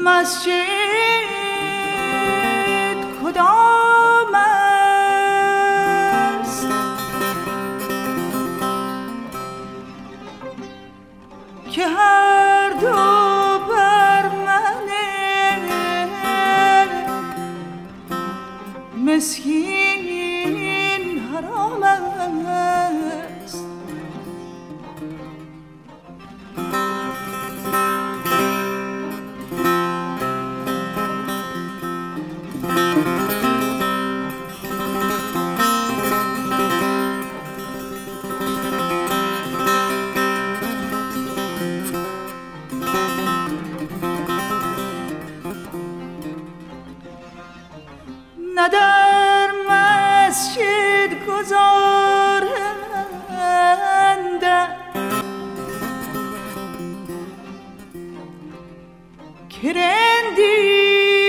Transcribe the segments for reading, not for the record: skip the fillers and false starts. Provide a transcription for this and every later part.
مسجد کدام است که هر دو بر من مسکین حرام است. نه در مسجد گذارنده کرندی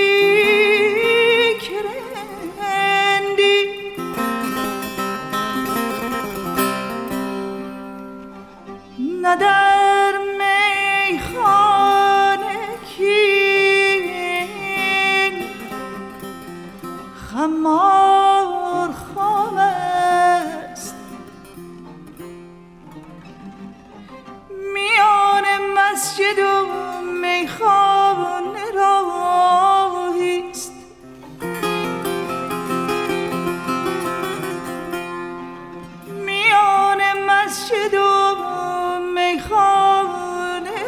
نه در میخانه کین خمار خواب است. میان مسجد و میخانه راهی است. میان مسجد و میخانه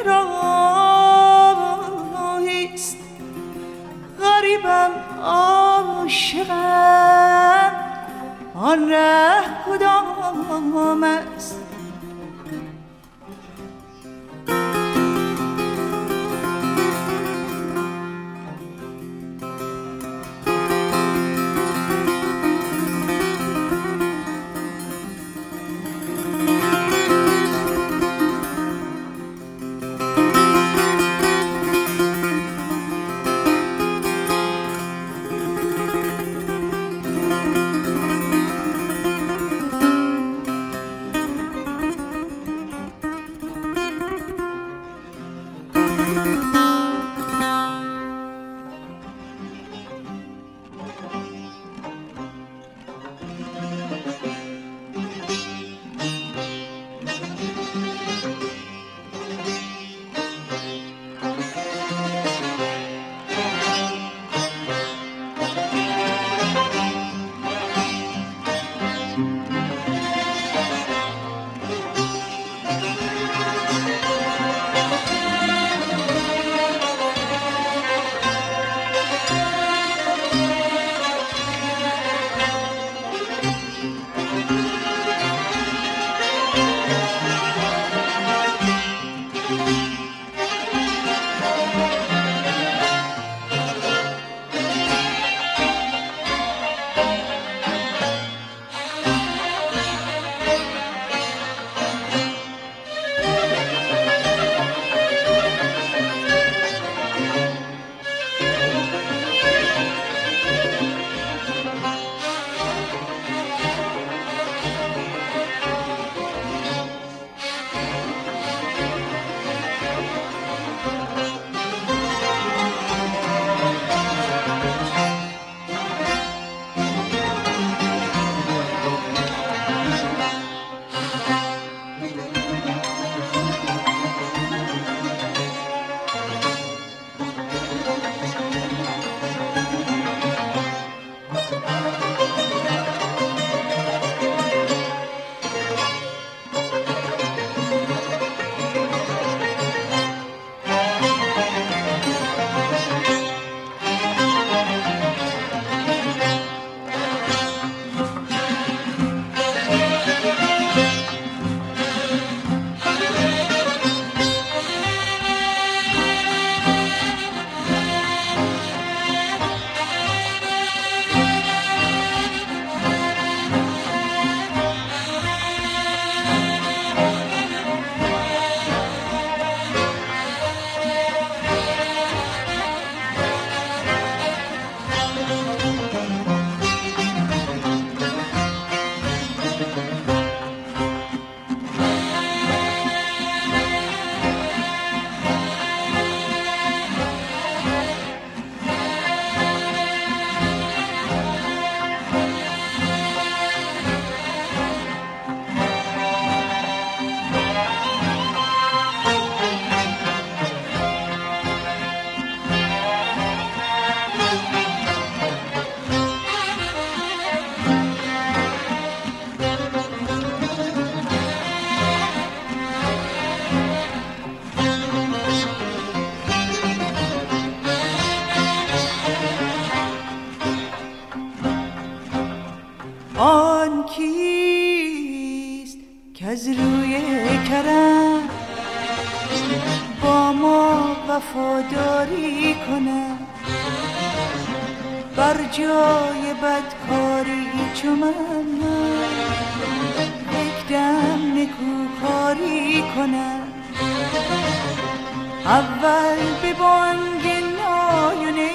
راهی است. غریبم عاشقم آن ره کدام است. کنم بر جای بدکاری چو من یک دم نکوکاری کنم اول به بانگ نایونه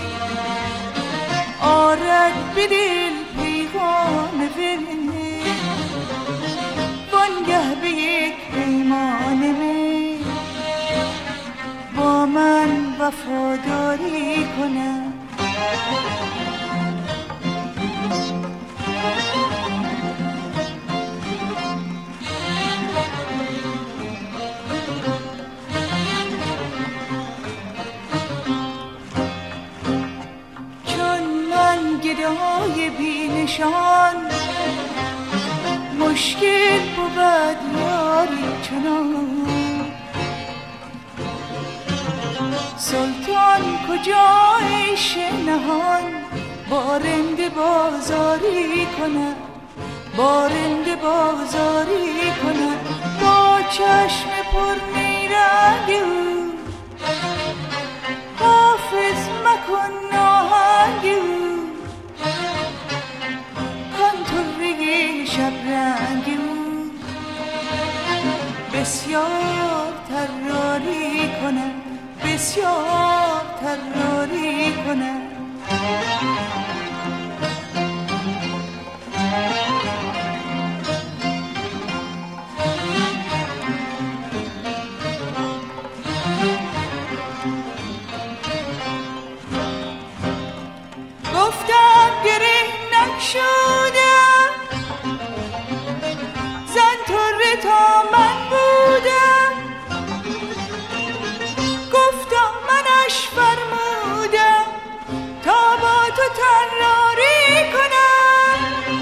آرد به دل پیغام وی وانگه به یک پیمان می با من وفاداری کنم گدای بی نشان مشکل بود یاری چنان سلطان کجای شنهان بارنده بازاری کنم بارنده بازاری کنم با چشم پر نیرنگ او حافظ مکن ناهنگ او شبرنگ او بسیار طراری کنم بسیار طراری کنم گفتم گره نشدم زن طره تا من بودم گفتم منش فرمودم تا با تو طراری کنم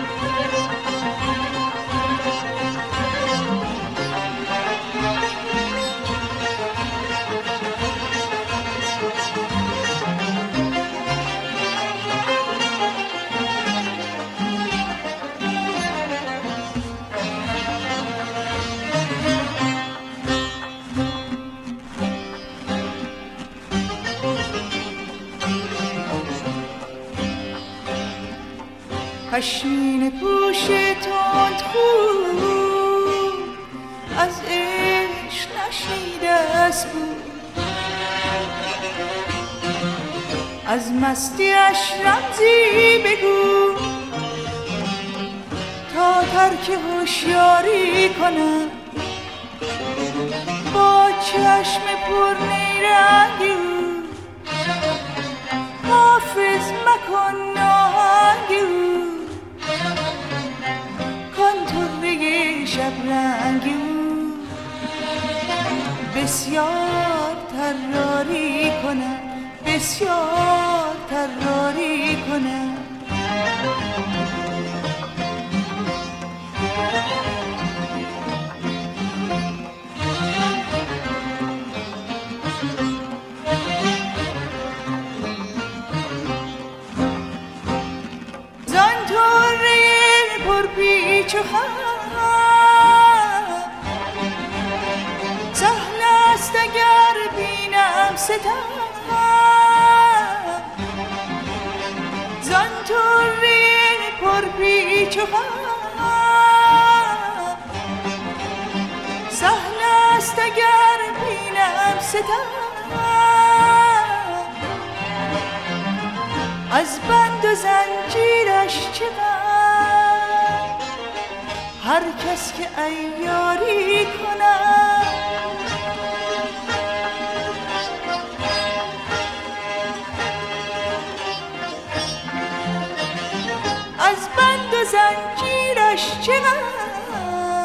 پشمین پوش تند خوب از عشق نشنیده است بود از مستیش رمزی بگو تا ترک هوشیاری کنم با چشم پر نیرنگ او حافظ مکن ناهنگ او شبرنگ او بسیار طراری کنم بسیار طراری کنم زن طره پر پیچ و خم سهل است اگر بینم ستم زن طره پر پیچ و خم سهل است اگر بینم ستم از بند و زنجیرش چقدر هر کس که عیاری کنم از بند و زنجیرش چقدر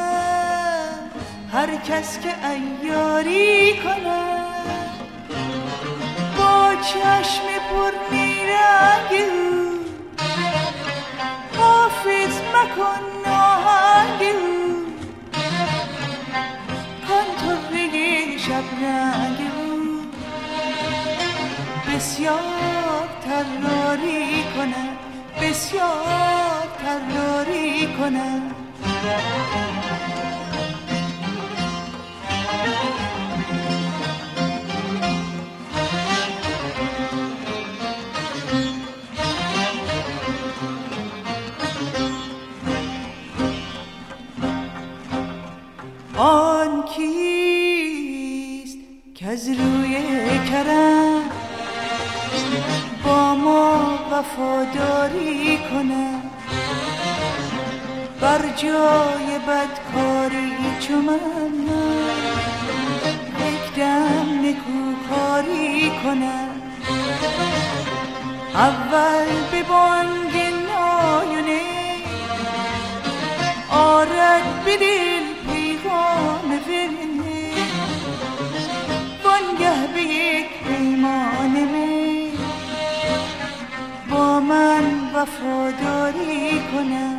هر کس که عیاری کنم با چشم پر نیرنگ او حافظ مکن ناهنگ او کنترل شبرنگ او بسیار طراری کنم بسیار طراری کنم با ما وفاداری کنه، بر جای بدکاری چو من یک دم نکوکاری کنه. اول به بانگ نایونه آرد به دل پیغام ونه، وانگه به یک پیمان می با من وفاداری کنه.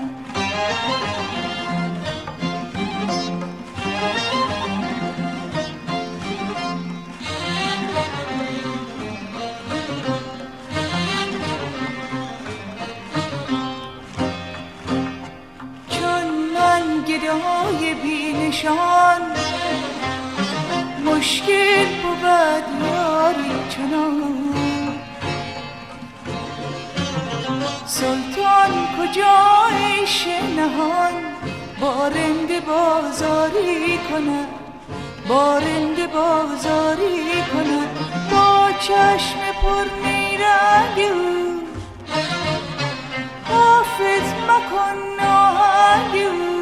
گدای بی نشان مشکل بود یاری چنان، سلطان کجای شنهان بارنده بازاری کنه، بارنده بازاری کنه. با چشم پر نیرنگ او حافظ مکن ناهنگ او،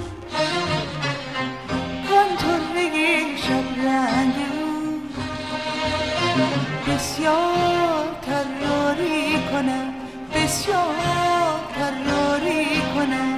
بسیار طراری کنه، بسیار طراری کنه.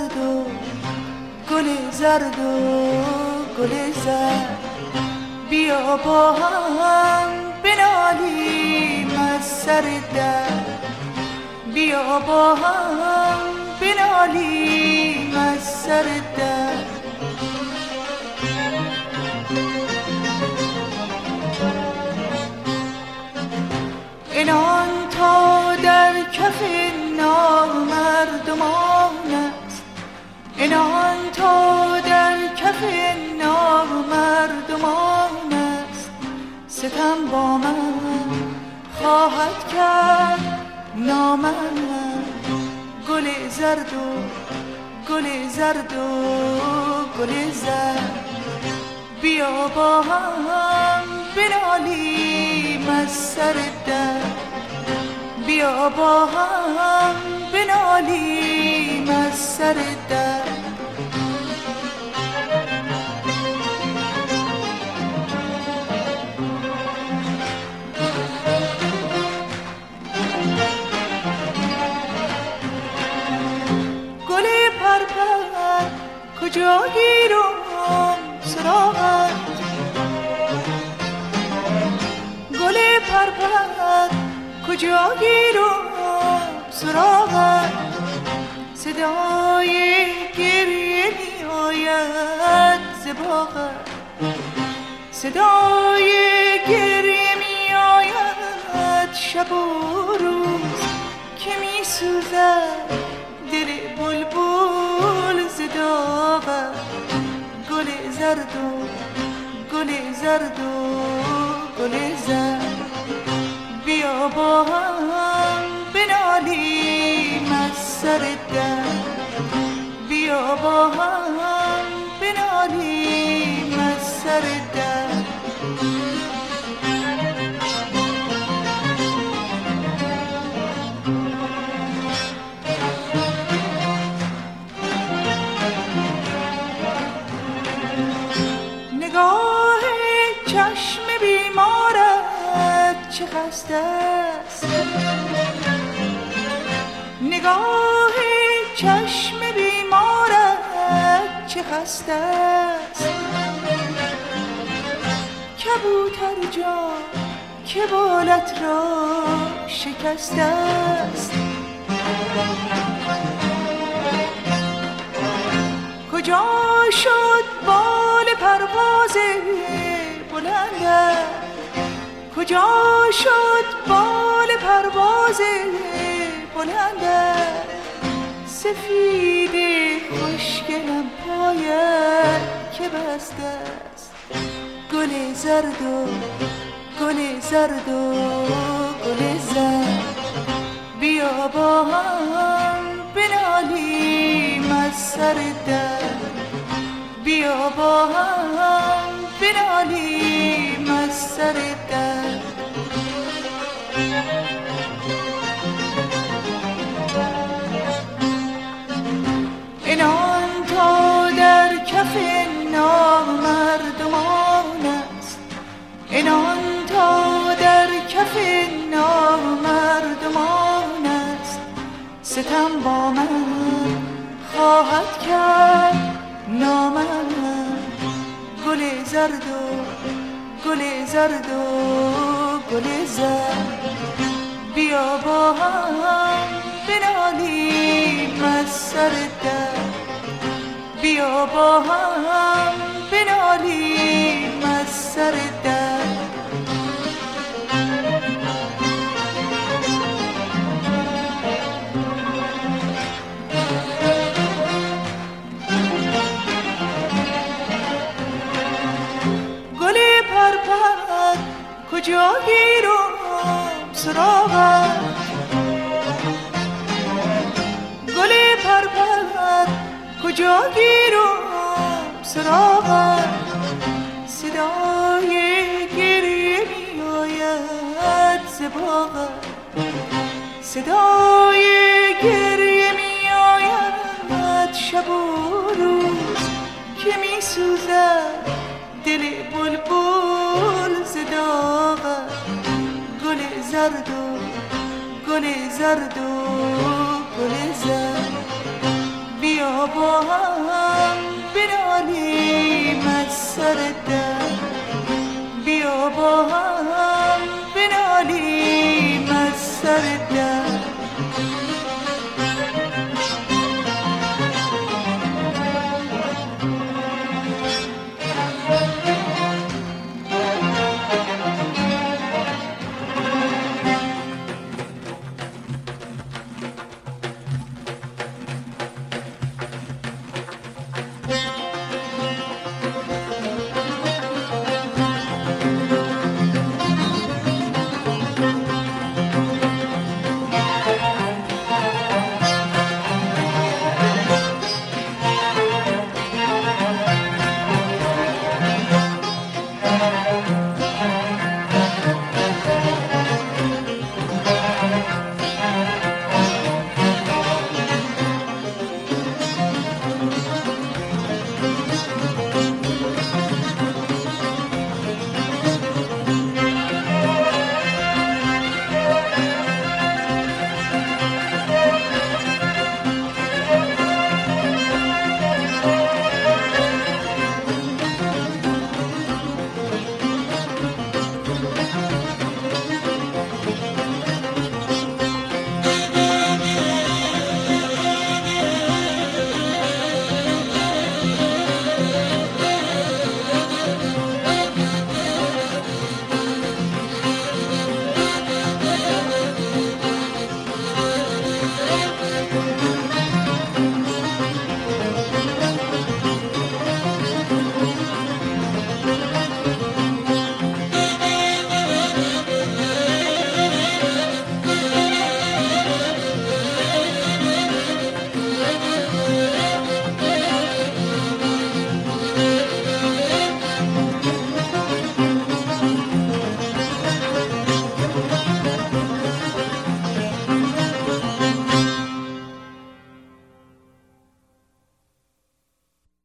زرد و گل زرد و گل زرد بیا با هم بنالیم از سر درد بیا با هم بنالیم از سر درد اینان تا در کف نامردمان است اینان تا در کف نامردمان است ستم با من خواهد کرد نامم گل زرد و گل زرد و گل زرد بیا با هم بنالیم از سر درد بیا با هم بنالیم از سر درد گل پرپر کجا گیرم سراغت گل پرپر کجا گیرم سراغت صدای گریه می آید ز باغت صدای گریه می آید شب و روز که می سوزد دل بلبل ز داغت گل زرد و گل زرد و گل زرد بیا با هم بنالیم از سر درد بیا با هم بنالیم از سر درد نگاه چشم بیمارت چه خسته است نگاه چشم بیمارت چه خسته است کبوتر جان که بالت را شکسته است کجا شد بال پرواز بلندت کجا شد بال پرواز بلندت سفید خوشگلم پایت که بسته است گل زرد و گل زرد و گل زرد بیا با هم بنالیم از سر درد بیا با هم بنالیم از سر درد اینان تا در کف نامردمان است اینان تا در کف نامردمان است ستم با من خواهد کرد نامم گل زرد و گل زرد و گل زرد بیا با هم بنالیم از سر درد بیا با هم بنالیم از سر درد کجا گیرم سراغت گل پرپر کجا گیرم سراغت صدای گریه می آید ز باغت صدای گریه می آید شب و روز که می سوزد دل بلبل ز داغت گل زرد و گل زرد و گل زرد بیا با هم بنالیم از سر در، بیا با هم بنالیم از سر در.